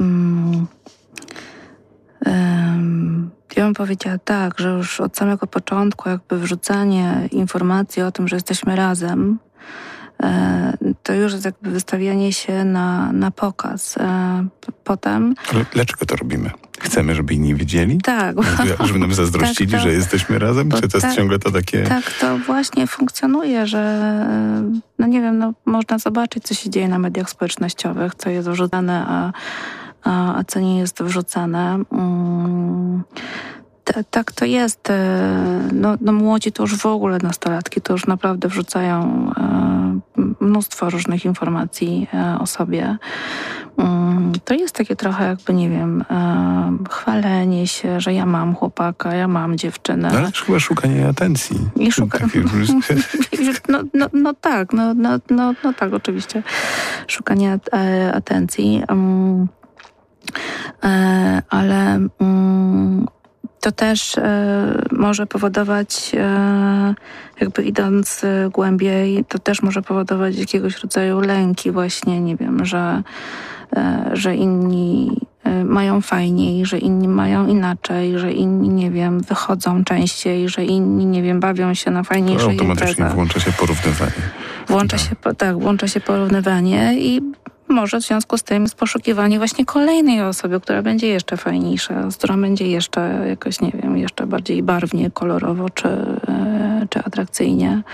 Ja bym powiedziała tak, że już od samego początku jakby wrzucanie informacji o tym, że jesteśmy razem, to już jest jakby wystawianie się na pokaz. Potem... Ale dlaczego to robimy? Chcemy, żeby inni wiedzieli? Tak. Żeby nam zazdrościli, że jesteśmy razem? Czy to jest ciągle to takie... Tak, to właśnie funkcjonuje, że no nie wiem, no można zobaczyć, co się dzieje na mediach społecznościowych, co jest wrzucane, a co nie jest wrzucane. Tak to jest. No młodzi to już w ogóle, nastolatki to już naprawdę wrzucają mnóstwo różnych informacji o sobie. To jest takie trochę jakby, nie wiem, chwalenie się, że ja mam chłopaka, ja mam dziewczynę. No ale też chyba szukanie atencji. No tak, oczywiście. Szukanie atencji. Ale to też może powodować, jakby idąc głębiej, to też może powodować jakiegoś rodzaju lęki właśnie, nie wiem, że inni mają fajniej, że inni mają inaczej, że inni, nie wiem, wychodzą częściej, że inni, nie wiem, bawią się na fajniejszych imprezach. Automatycznie włącza się porównywanie. Włącza się porównywanie i może w związku z tym jest poszukiwanie właśnie kolejnej osoby, która będzie jeszcze fajniejsza, z którą będzie jeszcze jakoś, nie wiem, jeszcze bardziej barwnie, kolorowo czy atrakcyjnie.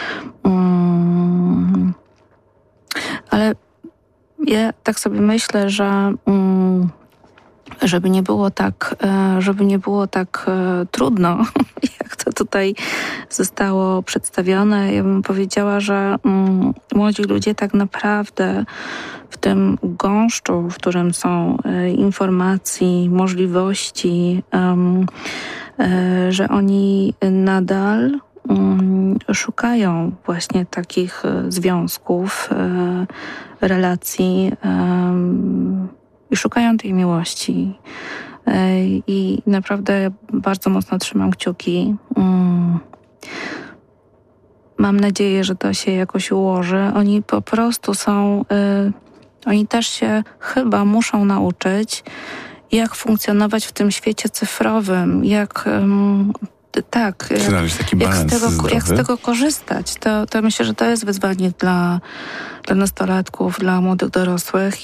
Ale ja tak sobie myślę, że żeby nie było tak trudno, jak to tutaj zostało przedstawione, ja bym powiedziała, że młodzi ludzie tak naprawdę w tym gąszczu, w którym są informacji, możliwości, że oni nadal szukają właśnie takich związków, relacji i szukają tej miłości. I naprawdę bardzo mocno trzymam kciuki. Mam nadzieję, że to się jakoś ułoży. Oni po prostu są... Oni też się chyba muszą nauczyć, jak funkcjonować w tym świecie cyfrowym, jak z tego korzystać. To myślę, że to jest wyzwanie dla nastolatków, dla młodych dorosłych,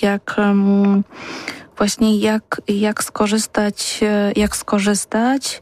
jak skorzystać,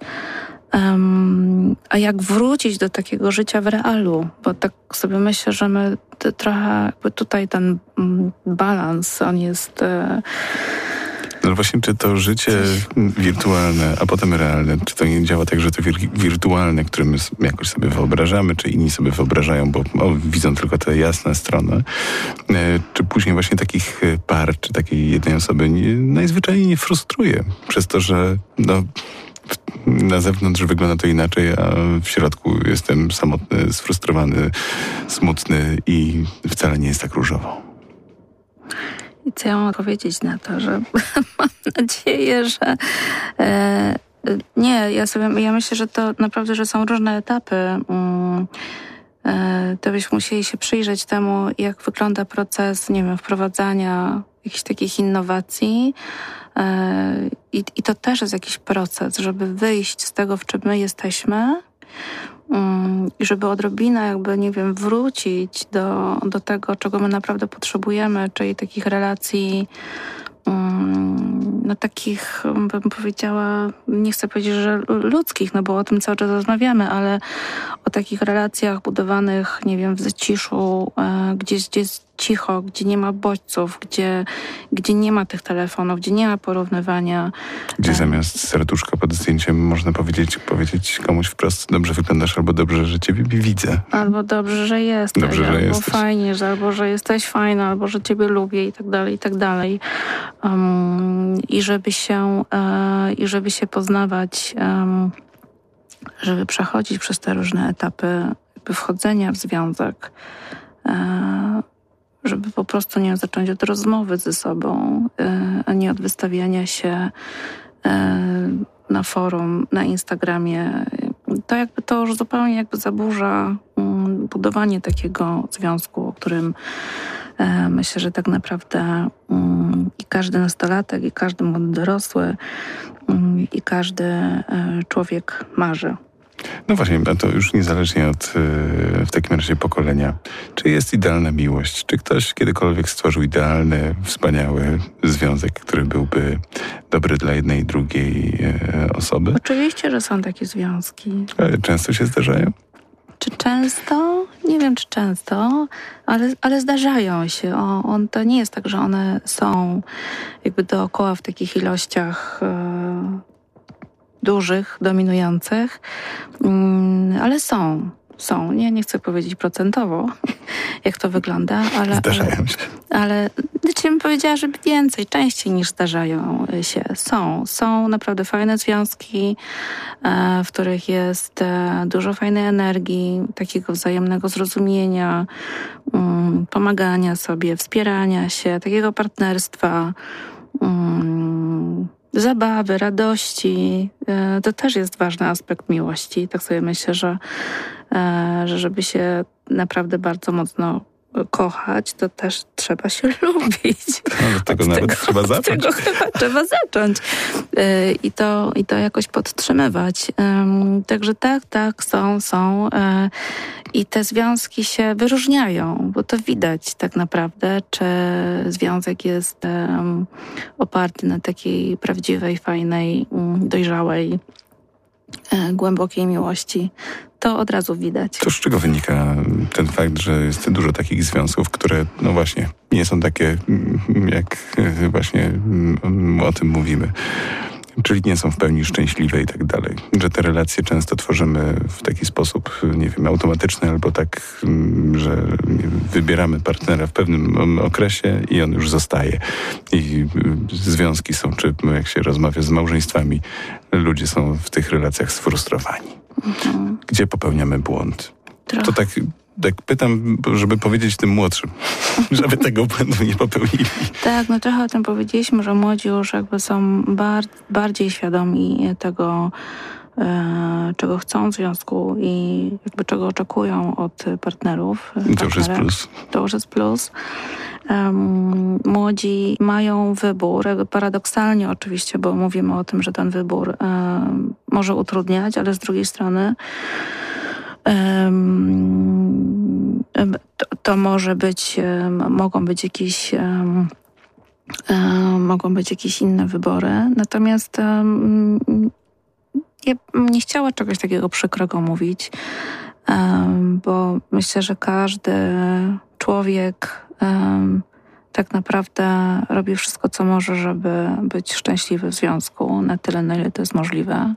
a jak wrócić do takiego życia w realu, bo tak sobie myślę, że my trochę jakby tutaj ten balans, on jest... No właśnie, czy to życie wirtualne, a potem realne, czy to nie działa tak, że to wirtualne, które my jakoś sobie wyobrażamy, czy inni sobie wyobrażają, bo widzą tylko tę jasną stronę, czy później właśnie takich par, czy takiej jednej osoby najzwyczajniej nie frustruje przez to, że na zewnątrz wygląda to inaczej, a w środku jestem samotny, sfrustrowany, smutny i wcale nie jest tak różowo. I co ja mam powiedzieć na to, że mam nadzieję, że nie, ja myślę, że to naprawdę, że są różne etapy. To byśmy musieli się przyjrzeć temu, jak wygląda proces, nie wiem, wprowadzania jakichś takich innowacji. I to też jest jakiś proces, żeby wyjść z tego, w czym my jesteśmy, i żeby odrobinę jakby, nie wiem, wrócić do tego, czego my naprawdę potrzebujemy, czyli takich relacji, takich, bym powiedziała, nie chcę powiedzieć, że ludzkich, no bo o tym cały czas rozmawiamy, ale o takich relacjach budowanych, nie wiem, w zaciszu, gdzie jest cicho, gdzie nie ma bodźców, gdzie nie ma tych telefonów, gdzie nie ma porównywania. Gdzie zamiast serduszka pod zdjęciem można powiedzieć komuś wprost: dobrze wyglądasz, albo dobrze, że ciebie widzę. Albo dobrze, że jesteś, albo fajnie, albo że jesteś fajna, albo że ciebie lubię i tak dalej, i tak dalej. I żeby się poznawać, żeby przechodzić przez te różne etapy jakby wchodzenia w związek, żeby po prostu, nie wiem, zacząć od rozmowy ze sobą, a nie od wystawiania się na forum, na Instagramie. To już zupełnie jakby zaburza budowanie takiego związku, o którym myślę, że tak naprawdę i każdy nastolatek, i każdy młody dorosły, i każdy człowiek marzy. No właśnie, a to już niezależnie od w takim razie pokolenia. Czy jest idealna miłość? Czy ktoś kiedykolwiek stworzył idealny, wspaniały związek, który byłby dobry dla jednej i drugiej osoby? Oczywiście, że są takie związki. Ale często się zdarzają? Czy często? Nie wiem, czy często, ale zdarzają się. To nie jest tak, że one są jakby dookoła w takich ilościach dużych, dominujących, ale są. Nie chcę powiedzieć procentowo, jak to wygląda, ale... Zdarzają się. Ale bym powiedziała, że więcej, częściej niż zdarzają się. Są naprawdę fajne związki, w których jest dużo fajnej energii, takiego wzajemnego zrozumienia, pomagania sobie, wspierania się, takiego partnerstwa, zabawy, radości. To też jest ważny aspekt miłości. Tak sobie myślę, że żeby się naprawdę bardzo mocno kochać, to też trzeba się lubić. Od tego nawet trzeba zacząć. Od tego chyba trzeba zacząć. I to jakoś podtrzymywać. Także tak, są. I te związki się wyróżniają, bo to widać tak naprawdę, czy związek jest oparty na takiej prawdziwej, fajnej, dojrzałej, głębokiej miłości. To od razu widać. To z czego wynika ten fakt, że jest dużo takich związków, które no właśnie nie są takie, jak właśnie o tym mówimy. Czyli nie są w pełni szczęśliwe i tak dalej. Że te relacje często tworzymy w taki sposób, nie wiem, automatyczny albo tak, że wybieramy partnera w pewnym okresie i on już zostaje. I związki są, czy jak się rozmawia z małżeństwami, ludzie są w tych relacjach sfrustrowani. Gdzie popełniamy błąd? Trochę. To tak pytam, żeby powiedzieć tym młodszym, żeby tego błędu nie popełnili. Tak, no trochę o tym powiedzieliśmy, że młodzi już jakby są bardziej świadomi tego, czego chcą w związku i jakby czego oczekują od partnerów. To już jest plus. To już jest plus. Młodzi mają wybór, jakby paradoksalnie oczywiście, bo mówimy o tym, że ten wybór może utrudniać, ale z drugiej strony to może być, mogą być jakieś inne wybory. Natomiast ja nie chciała czegoś takiego przykrego mówić, bo myślę, że każdy człowiek tak naprawdę robi wszystko, co może, żeby być szczęśliwy w związku na tyle, na ile to jest możliwe.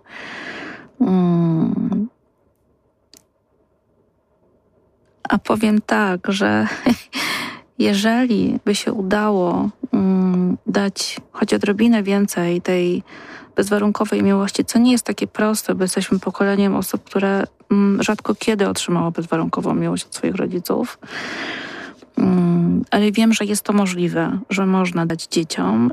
A powiem tak, że jeżeli by się udało dać choć odrobinę więcej tej bezwarunkowej miłości, co nie jest takie proste, bo jesteśmy pokoleniem osób, które rzadko kiedy otrzymało bezwarunkową miłość od swoich rodziców, ale wiem, że jest to możliwe, że można dać dzieciom,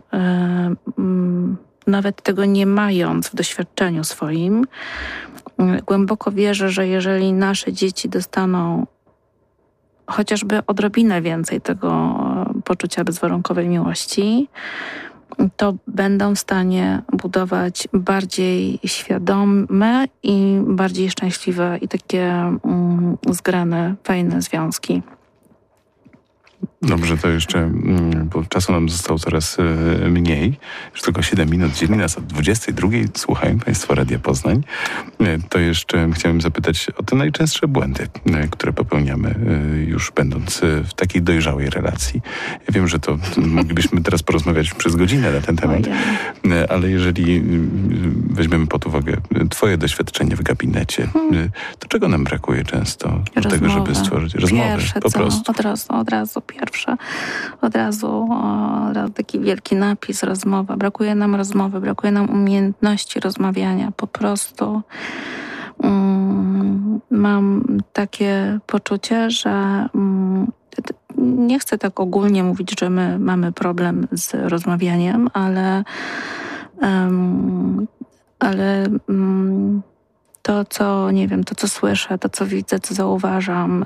nawet tego nie mając w doświadczeniu swoim. Głęboko wierzę, że jeżeli nasze dzieci dostaną chociażby odrobinę więcej tego poczucia bezwarunkowej miłości, to będą w stanie budować bardziej świadome i bardziej szczęśliwe i takie zgrane, fajne związki. Dobrze, to jeszcze, bo czasu nam zostało coraz mniej. Już tylko 7 minut dzieli nas od 22. Słuchają Państwo Radia Poznań. To jeszcze chciałem zapytać o te najczęstsze błędy, które popełniamy już będąc w takiej dojrzałej relacji. Ja wiem, że to moglibyśmy teraz porozmawiać przez godzinę na ten temat, ale jeżeli weźmiemy pod uwagę Twoje doświadczenie w gabinecie, to czego nam brakuje często do tego, żeby stworzyć rozmowę? Po prostu. Od razu pierwsze. Od razu taki wielki napis, rozmowa. Brakuje nam rozmowy, brakuje nam umiejętności rozmawiania. Po prostu mam takie poczucie, że nie chcę tak ogólnie mówić, że my mamy problem z rozmawianiem, ale to, co nie wiem, to, co słyszę, to, co widzę, co zauważam,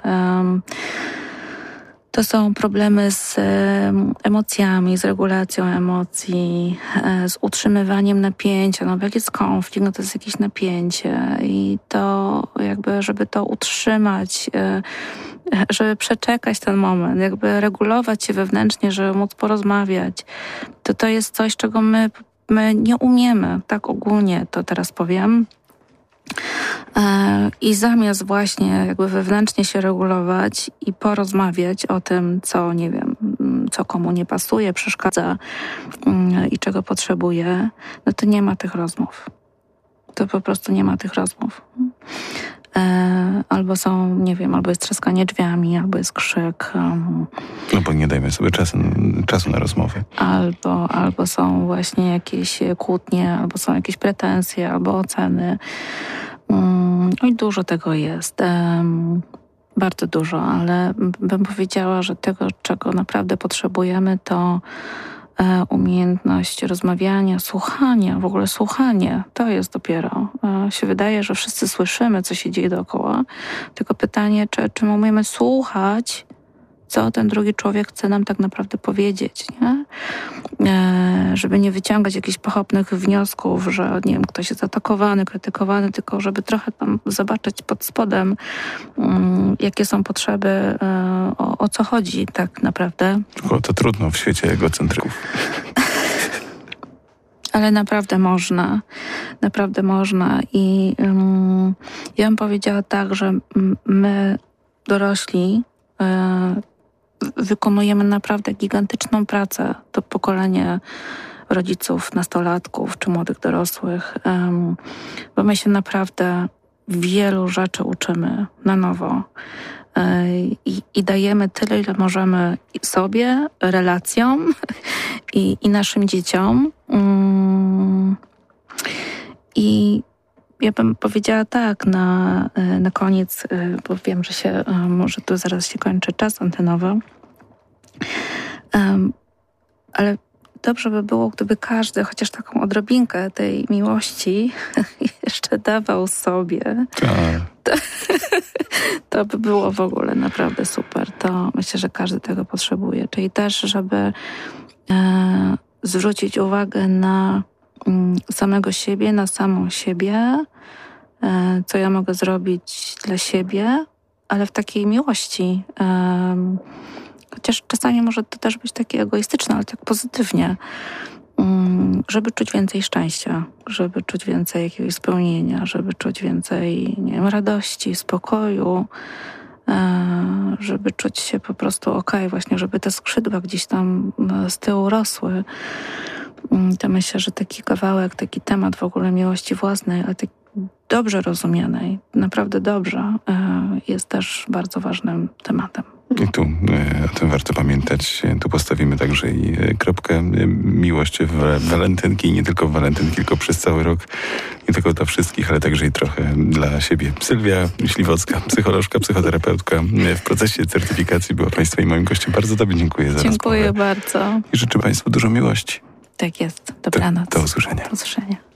to są problemy z emocjami, z regulacją emocji, z utrzymywaniem napięcia. No, jak jest konflikt, no to jest jakieś napięcie i to jakby, żeby to utrzymać, żeby przeczekać ten moment, jakby regulować się wewnętrznie, żeby móc porozmawiać, to jest coś, czego my nie umiemy, tak ogólnie to teraz powiem. I zamiast właśnie jakby wewnętrznie się regulować i porozmawiać o tym, co nie wiem, co komu nie pasuje, przeszkadza i czego potrzebuje, no to nie ma tych rozmów. to po prostu nie ma tych rozmów. Albo są, nie wiem, albo jest trzaskanie drzwiami, albo jest krzyk. No bo nie dajmy sobie czasu na rozmowę. Albo są właśnie jakieś kłótnie, albo są jakieś pretensje, albo oceny. I dużo tego jest. Bardzo dużo, ale bym powiedziała, że tego, czego naprawdę potrzebujemy, to umiejętność rozmawiania, słuchania, w ogóle słuchanie. To jest dopiero. Się wydaje, że wszyscy słyszymy, co się dzieje dookoła. Tylko pytanie, czy my umiemy słuchać, co ten drugi człowiek chce nam tak naprawdę powiedzieć, nie? Żeby nie wyciągać jakichś pochopnych wniosków, że nie wiem, ktoś jest atakowany, krytykowany, tylko żeby trochę tam zobaczyć pod spodem, jakie są potrzeby, o co chodzi tak naprawdę. Tylko to trudno w świecie egocentryków. Ale naprawdę można i ja bym powiedziała tak, że my dorośli wykonujemy naprawdę gigantyczną pracę, to pokolenie rodziców, nastolatków czy młodych dorosłych, bo my się naprawdę wielu rzeczy uczymy na nowo i dajemy tyle, ile możemy sobie, relacjom i naszym dzieciom. I ja bym powiedziała tak na koniec, bo wiem, że może tu zaraz się kończy czas antenowy, ale dobrze by było, gdyby każdy chociaż taką odrobinkę tej miłości jeszcze dawał sobie. To by było w ogóle naprawdę super. To myślę, że każdy tego potrzebuje. Czyli też, żeby zwrócić uwagę na samego siebie, na samą siebie, co ja mogę zrobić dla siebie, ale w takiej miłości. Chociaż czasami może to też być takie egoistyczne, ale tak pozytywnie. Żeby czuć więcej szczęścia, żeby czuć więcej jakiegoś spełnienia, żeby czuć więcej, nie wiem, radości, spokoju, żeby czuć się po prostu okej, właśnie żeby te skrzydła gdzieś tam z tyłu rosły. To myślę, że taki kawałek, taki temat w ogóle miłości własnej, ale tak dobrze rozumianej, naprawdę dobrze, jest też bardzo ważnym tematem. I tu o tym warto pamiętać. Tu postawimy także i kropkę. Miłość w walentynki, nie tylko w walentynki, tylko przez cały rok. Nie tylko dla wszystkich, ale także i trochę dla siebie. Sylwia Śliwocka, psycholożka, psychoterapeutka w procesie certyfikacji była Państwa i moim gościem. Bardzo Tobie dziękuję za rozmowę. Dziękuję bardzo. I życzę Państwu dużo miłości. Tak jest. Dobranoc. Do usłyszenia. Do usłyszenia.